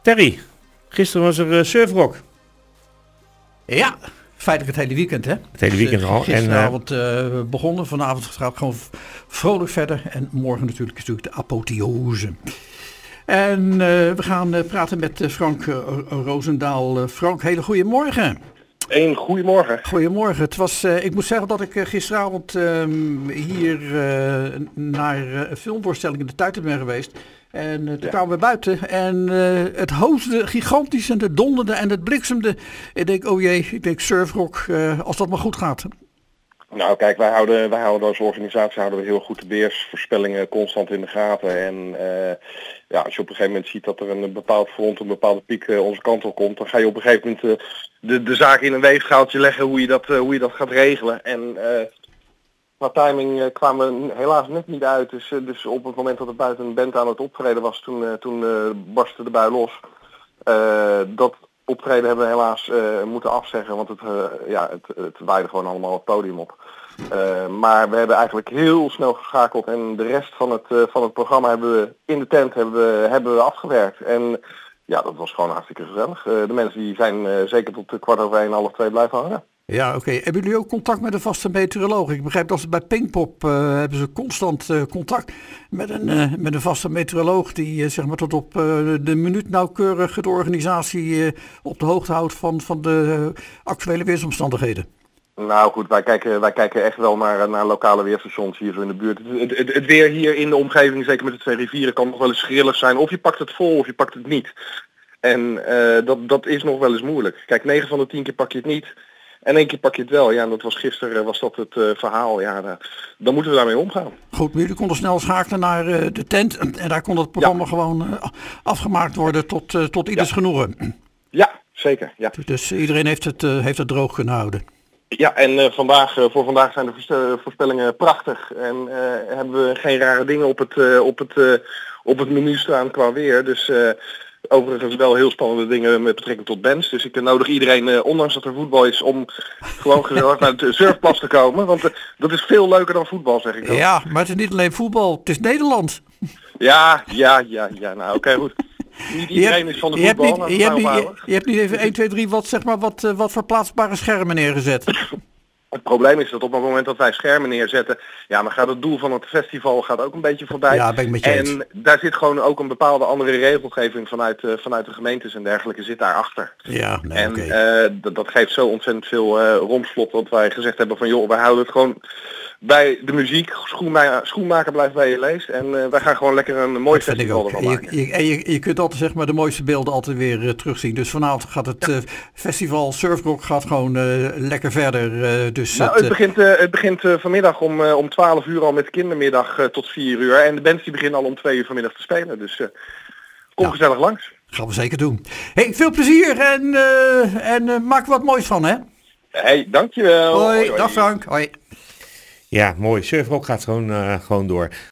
Terry, gisteren was er surfrock. Ja, feitelijk het hele weekend, hè? Het hele weekend al. Gisteravond begonnen, vanavond gaat het gewoon vrolijk verder. En morgen natuurlijk de apotheose. En we gaan praten met Frank Roosendaal. Frank, hele goede morgen. Goedemorgen. Goedemorgen. Het was, ik moet zeggen dat ik gisteravond hier naar een filmvoorstelling in de Tuiten ben geweest. En toen kwamen we buiten en het hoosde gigantisch en het donderde en het bliksemde. Ik denk, oh jee, surfrock, als dat maar goed gaat. Nou kijk, wij houden als organisatie heel goed de weersvoorspellingen constant in de gaten. En als je op een gegeven moment ziet dat er een bepaald front, een bepaalde piek onze kant op komt, dan ga je op een gegeven moment de zaak in een weegschaaltje leggen hoe je dat gaat regelen. En qua timing kwamen we helaas net niet uit. Dus op het moment dat er buiten een band aan het optreden was, toen barstte de bui los. Dat optreden hebben we helaas moeten afzeggen, want het waaide gewoon allemaal het podium op. Maar we hebben eigenlijk heel snel geschakeld en de rest van het programma hebben we in de tent hebben we afgewerkt. En ja, dat was gewoon hartstikke gezellig. De mensen die zijn zeker tot 1:15, 1:30 blijven hangen. Ja, oké. Hebben jullie ook contact met een vaste meteoroloog? Ik begrijp dat ze bij Pinkpop hebben ze constant contact met een vaste meteoroloog die zeg maar tot op de minuut nauwkeurig de organisatie op de hoogte houdt van de actuele weersomstandigheden. Nou goed, wij kijken echt wel naar lokale weerstations hier zo in de buurt. Het weer hier in de omgeving, zeker met de 2 rivieren, kan nog wel eens grillig zijn. Of je pakt het vol of je pakt het niet. En dat is nog wel eens moeilijk. Kijk, 9 van de 10 keer pak je het niet. En 1 keer pak je het wel. Ja, dat was gisteren was dat het verhaal. Ja, dan moeten we daarmee omgaan. Goed, maar jullie konden snel schakelen naar de tent. En daar kon het programma gewoon afgemaakt worden tot ieders genoegen. Ja, zeker. Ja. Dus iedereen heeft het droog kunnen houden. Ja, en voor vandaag zijn de voorspellingen prachtig. En hebben we geen rare dingen op het menu staan qua weer. Dus overigens wel heel spannende dingen met betrekking tot bands. Dus ik nodig iedereen, ondanks dat er voetbal is, om gewoon gezellig naar het surfplas te komen. Want dat is veel leuker dan voetbal, zeg ik dan. Ja, maar het is niet alleen voetbal, het is Nederland. Ja, nou oké, goed. Niet iedereen is van de voetbal. Je hebt niet even 1, 2, 3 wat verplaatsbare schermen neergezet. Het probleem is dat op het moment dat wij schermen neerzetten, ja, dan gaat het doel van het festival ook een beetje voorbij. Ja, ben ik met je eens. En daar zit gewoon ook een bepaalde andere regelgeving vanuit de gemeentes en dergelijke zit daarachter. Ja, nee, en dat geeft zo ontzettend veel romslot dat wij gezegd hebben van joh, wij houden het gewoon bij de muziek. Schoenmaker blijft bij je leest. En wij gaan gewoon lekker een mooi festival ervan maken. Je kunt altijd zeg maar de mooiste beelden altijd weer terugzien. Dus vanavond gaat het festival Surfrock gaat gewoon lekker verder. Het begint vanmiddag om 12 uur al met kindermiddag tot 4 uur. En de bands die beginnen al om 2 uur vanmiddag te spelen. Dus kom gezellig langs. Gaan we zeker doen. Hey, veel plezier en maak er wat moois van, hè? Hey, dankjewel. Hoi, dag Frank. Hoi. Ja, mooi. Surfrock gaat gewoon door.